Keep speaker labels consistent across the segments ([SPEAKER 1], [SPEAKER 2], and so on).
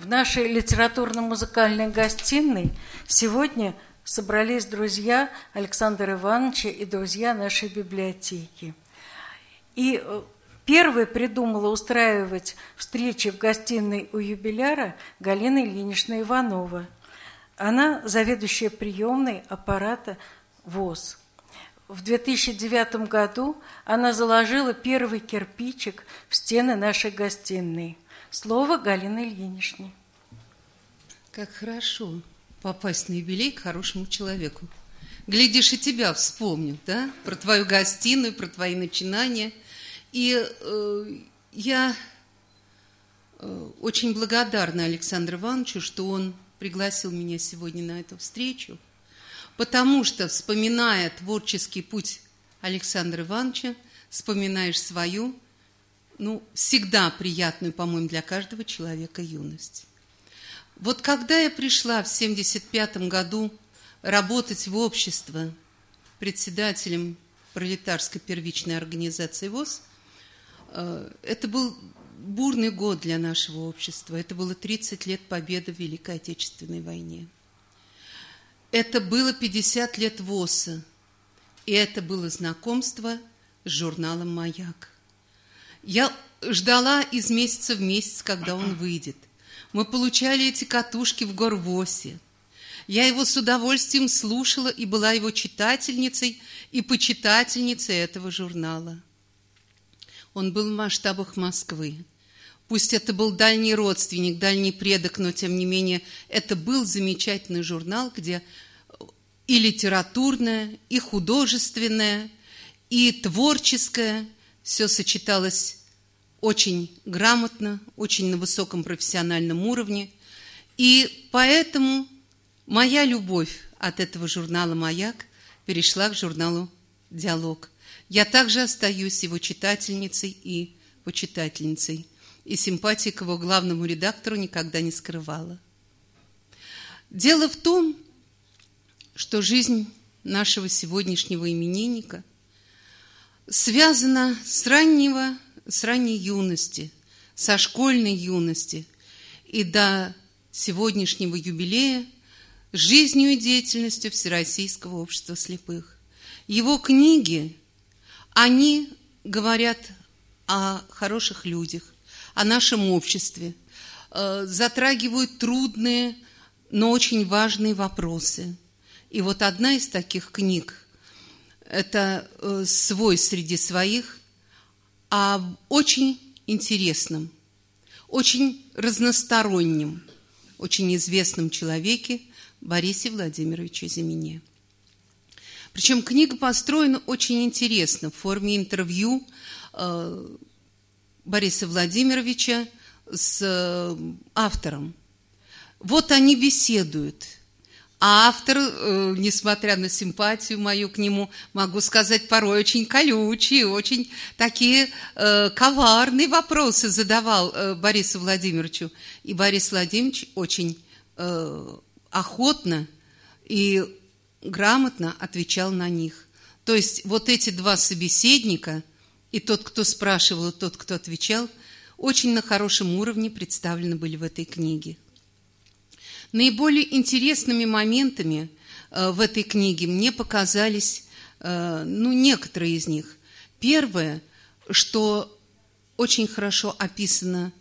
[SPEAKER 1] В нашей литературно-музыкальной гостиной сегодня собрались друзья Александра Ивановича и друзья нашей библиотеки. И первой придумала устраивать встречи в гостиной у юбиляра Галина Ильинична Иванова. Она заведующая приемной аппарата ВОС. В 2009 году она заложила первый кирпичик в стены нашей гостиной. Слово Галины Ильиничне.
[SPEAKER 2] Как хорошо попасть на юбилей к хорошему человеку. Глядишь, и тебя вспомнят, да? Про твою гостиную, про твои начинания. И я очень благодарна Александру Ивановичу, что он пригласил меня сегодня на эту встречу, потому что, вспоминая творческий путь Александра Ивановича, вспоминаешь свою, всегда приятную, по-моему, для каждого человека юность. Вот когда я пришла в 1975 году работать в общество председателем пролетарской первичной организации ВОС, это был бурный год для нашего общества. Это было 30 лет победы в Великой Отечественной войне. Это было 50 лет ВОСа, и это было знакомство с журналом «Маяк». Я ждала из месяца в месяц, когда он выйдет. Мы получали эти катушки в Горвосе. Я его с удовольствием слушала и была его читательницей и почитательницей этого журнала. Он был в масштабах Москвы. Пусть это был дальний родственник, дальний предок, но тем не менее это был замечательный журнал, где и литературное, и художественное, и творческое все сочеталось очень грамотно, очень на высоком профессиональном уровне. И поэтому моя любовь от этого журнала «Маяк» перешла к журналу «Диалог». Я также остаюсь его читательницей и почитательницей, и симпатии к его главному редактору никогда не скрывала. Дело в том, что жизнь нашего сегодняшнего именинника связана с ранней юности, со школьной юности и до сегодняшнего юбилея с жизнью и деятельностью Всероссийского общества слепых. Его книги, они говорят о хороших людях, о нашем обществе, затрагивают трудные, но очень важные вопросы. И вот одна из таких книг – это «Свой среди своих», о очень интересном, очень разностороннем, очень известном человеке Борисе Владимировиче Зимине. Причем книга построена очень интересно, в форме интервью Бориса Владимировича с автором. Вот они беседуют. А автор, несмотря на симпатию мою к нему, могу сказать, порой очень колючие, очень такие коварные вопросы задавал Борису Владимировичу. И Борис Владимирович очень охотно и грамотно отвечал на них. То есть вот эти два собеседника, и тот, кто спрашивал, и тот, кто отвечал, очень на хорошем уровне представлены были в этой книге. Наиболее интересными моментами в этой книге мне показались, некоторые из них. Первое, что очень хорошо описана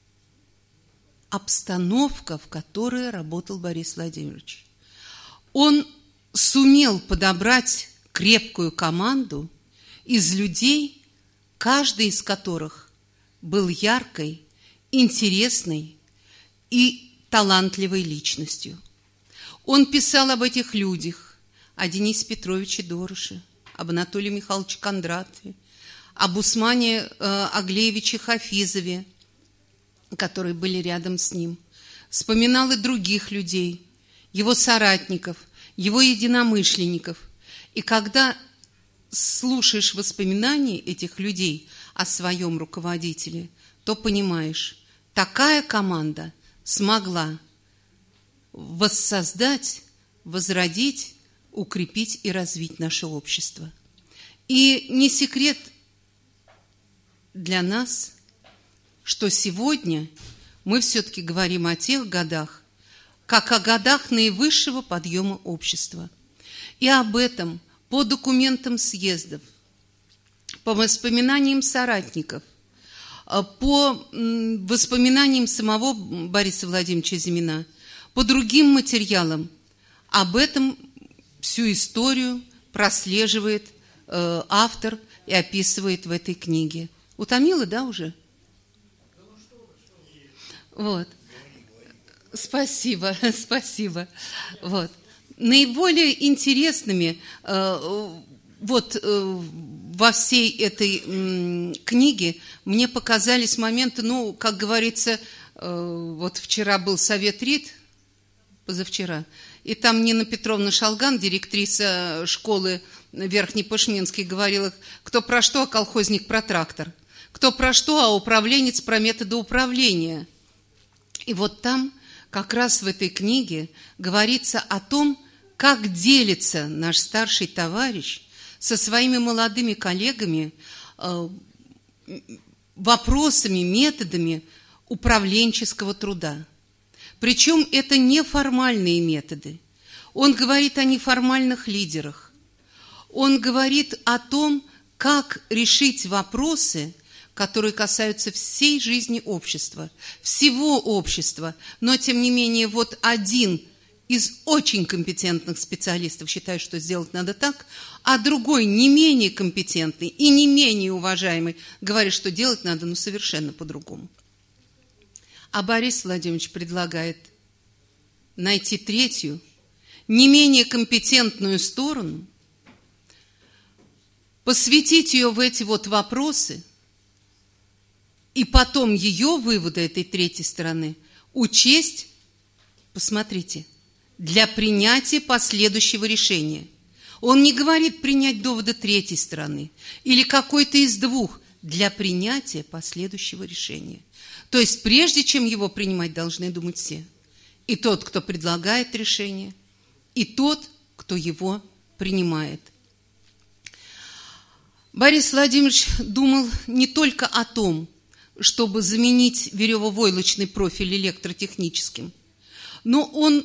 [SPEAKER 2] обстановка, в которой работал Борис Владимирович. Он сумел подобрать крепкую команду из людей, каждый из которых был яркой, интересной и талантливой личностью. Он писал об этих людях, о Денисе Петровиче Дороше, об Анатолии Михайловиче Кондратове, об Усмане Аглеевиче Хафизове, которые были рядом с ним. Вспоминал и других людей, его соратников, его единомышленников. И когда слушаешь воспоминания этих людей о своем руководителе, то понимаешь, такая команда смогла воссоздать, возродить, укрепить и развить наше общество. И не секрет для нас, что сегодня мы все-таки говорим о тех годах, как о годах наивысшего подъема общества. И об этом по документам съездов, по воспоминаниям соратников, по воспоминаниям самого Бориса Владимировича Зимина, по другим материалам, об этом всю историю прослеживает автор и описывает в этой книге. Утомила, да, уже? Вот. Спасибо, спасибо. Вот. Наиболее интересными во всей этой книге мне показались моменты, ну, как говорится, вот вчера был совет РИТ, позавчера, и там Нина Петровна Шалган, директриса школы Верхнепышминской, говорила, кто про что, а колхозник про трактор, кто про что, а управленец про методы управления. И вот там как раз в этой книге говорится о том, как делится наш старший товарищ со своими молодыми коллегами вопросами, методами управленческого труда. Причем это неформальные методы. Он говорит о неформальных лидерах. Он говорит о том, как решить вопросы, которые касаются всей жизни общества, всего общества. Но, тем не менее, вот один из очень компетентных специалистов считает, что сделать надо так, а другой, не менее компетентный и не менее уважаемый, говорит, что делать надо, совершенно по-другому. А Борис Владимирович предлагает найти третью, не менее компетентную сторону, посвятить ее в эти вот вопросы, и потом ее выводы этой третьей стороны учесть, посмотрите, для принятия последующего решения. Он не говорит принять доводы третьей стороны или какой-то из двух, для принятия последующего решения. То есть прежде чем его принимать, должны думать все. И тот, кто предлагает решение, и тот, кто его принимает. Борис Владимирович думал не только о том, чтобы заменить верево-войлочный профиль электротехническим, но он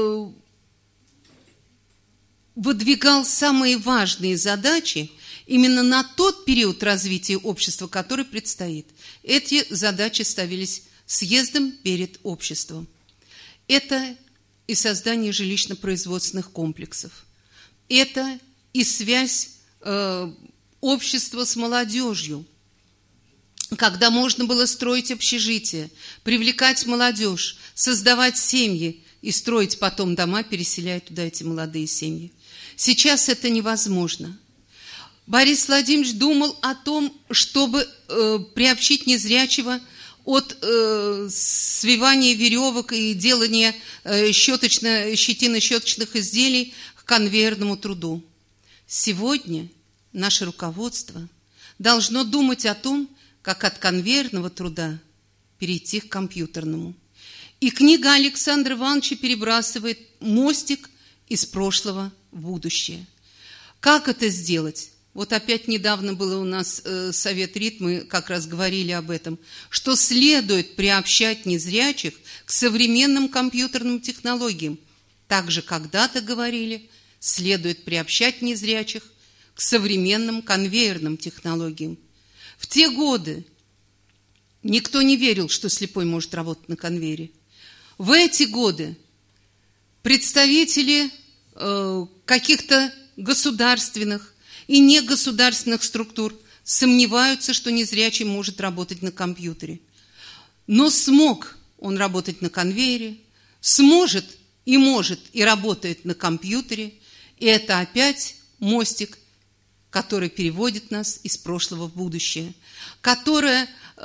[SPEAKER 2] выдвигал самые важные задачи именно на тот период развития общества, который предстоит. Эти задачи ставились съездом перед обществом. Это и создание жилищно-производственных комплексов. Это и связь общества с молодежью, когда можно было строить общежития, привлекать молодежь, создавать семьи и строить потом дома, переселяя туда эти молодые семьи. Сейчас это невозможно. Борис Владимирович думал о том, чтобы приобщить незрячего от свивания веревок и делания щетинно-щеточных изделий к конвейерному труду. Сегодня наше руководство должно думать о том, как от конвейерного труда перейти к компьютерному. И книга Александра Ивановича перебрасывает мостик из прошлого в будущее. Как это сделать? Вот опять недавно было у нас совет РИТ, мы как раз говорили об этом, что следует приобщать незрячих к современным компьютерным технологиям. Также когда-то говорили, следует приобщать незрячих к современным конвейерным технологиям. В те годы никто не верил, что слепой может работать на конвейере. В эти годы представители каких-то государственных и негосударственных структур сомневаются, что незрячий может работать на компьютере. Но смог он работать на конвейере, сможет и может и работает на компьютере, и это опять мостик, который переводит нас из прошлого в будущее, который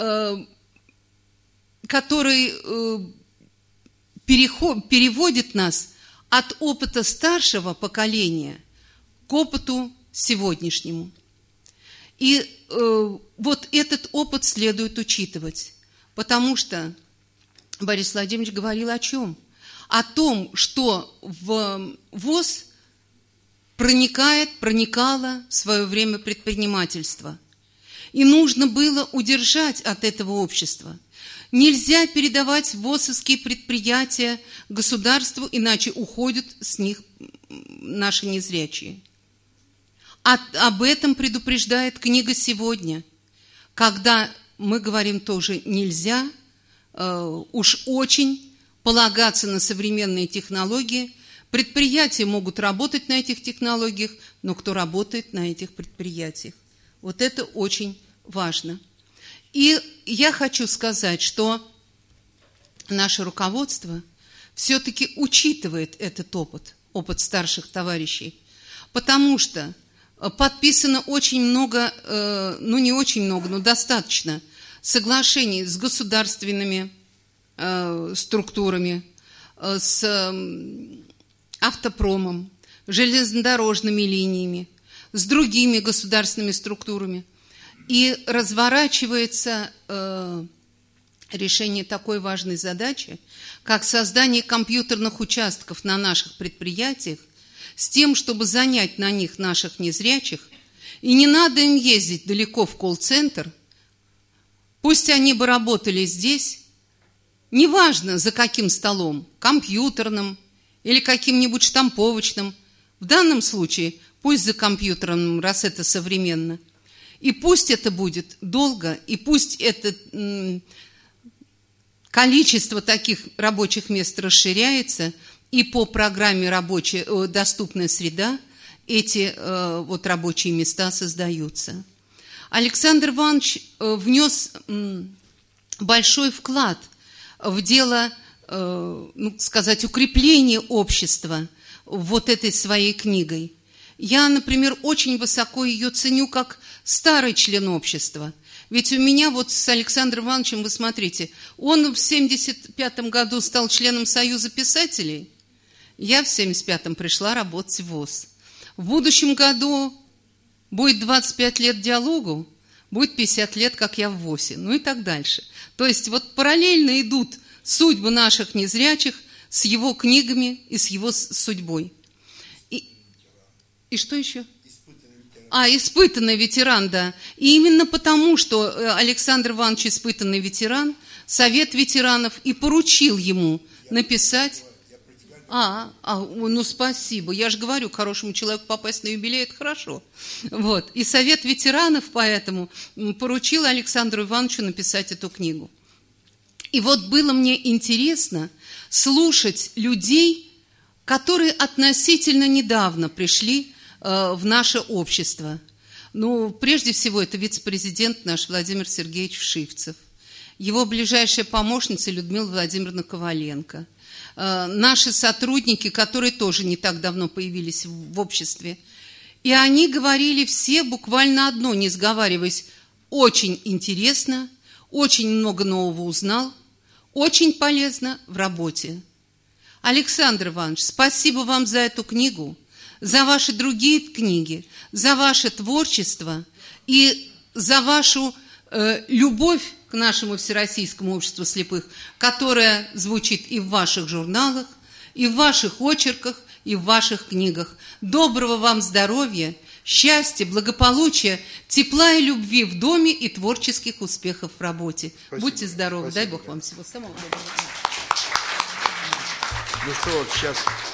[SPEAKER 2] переводит нас от опыта старшего поколения к опыту сегодняшнему. И вот этот опыт следует учитывать, потому что Борис Владимирович говорил о чем? О том, что в ВОС проникало в свое время предпринимательство. и нужно было удержать от этого общества. Нельзя передавать ВОСовские предприятия государству, иначе уходят с них наши незрячие. Об этом предупреждает книга «Сегодня», когда мы говорим тоже нельзя уж очень полагаться на современные технологии. Предприятия могут работать на этих технологиях, но кто работает на этих предприятиях? Вот это очень важно. И я хочу сказать, что наше руководство все-таки учитывает этот опыт старших товарищей, потому что подписано очень много, ну не очень много, но достаточно соглашений с государственными структурами, с автопромом, железнодорожными линиями, с другими государственными структурами. И разворачивается решение такой важной задачи, как создание компьютерных участков на наших предприятиях с тем, чтобы занять на них наших незрячих. И не надо им ездить далеко в колл-центр. Пусть они бы работали здесь, неважно за каким столом, компьютерным или каким-нибудь штамповочным. В данном случае пусть за компьютером, раз это современно. И пусть это будет долго, и пусть это количество таких рабочих мест расширяется, и по программе «Доступная среда» эти вот рабочие места создаются. Александр Иванович внес большой вклад в дело, сказать, укрепления общества вот этой своей книгой. Я, например, очень высоко ее ценю как старый член общества. Ведь у меня вот с Александром Ивановичем, вы смотрите, он в 1975 году стал членом Союза писателей, я в 1975 пришла работать в ВОС. В будущем году будет 25 лет диалогу, будет 50 лет, как я в ВОСе, ну и так дальше. То есть вот параллельно идут судьбы наших незрячих с его книгами и с его судьбой. И что еще? Испытанный ветеран, да. И именно потому, что Александр Иванович испытанный ветеран, Совет ветеранов и поручил ему написать... ну спасибо. Я же говорю, к хорошему человеку попасть на юбилей – это хорошо. Вот. И Совет ветеранов поэтому поручил Александру Ивановичу написать эту книгу. И вот было мне интересно слушать людей, которые относительно недавно пришли в наше общество. Ну, прежде всего, это вице-президент наш Владимир Сергеевич Вшивцев, его ближайшая помощница Людмила Владимировна Коваленко, наши сотрудники, которые тоже не так давно появились в обществе. И они говорили все буквально одно, не сговариваясь: очень интересно, очень много нового узнал, очень полезно в работе. Александр Иванович, спасибо вам за эту книгу, за ваши другие книги, за ваше творчество и за вашу любовь к нашему Всероссийскому обществу слепых, которая звучит и в ваших журналах, и в ваших очерках, и в ваших книгах. Доброго вам здоровья, счастья, благополучия, тепла и любви в доме и творческих успехов в работе. Спасибо. Будьте здоровы, дай Бог вам всего самого доброго.
[SPEAKER 3] Ну что, вот сейчас...